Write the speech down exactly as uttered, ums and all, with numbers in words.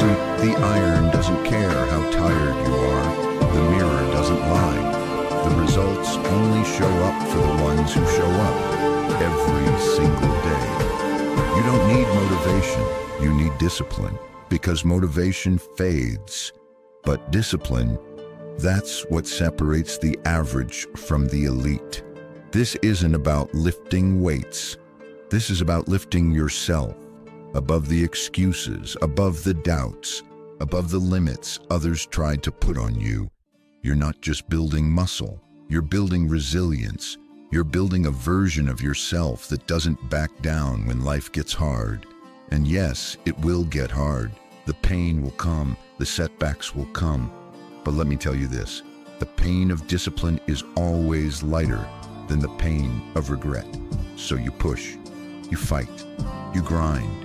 See, the iron doesn't care how tired you are. The mirror doesn't lie. The results only show up for the ones who show up every single day. You don't need motivation, you need discipline, because motivation fades. But discipline, that's what separates the average from the elite. This isn't about lifting weights. This is about lifting yourself above the excuses, above the doubts, above the limits others tried to put on you. You're not just building muscle, you're building resilience. You're building a version of yourself that doesn't back down when life gets hard. And yes, it will get hard. The pain will come, the setbacks will come. But let me tell you this, the pain of discipline is always lighter than the pain of regret. So you push, you fight, you grind,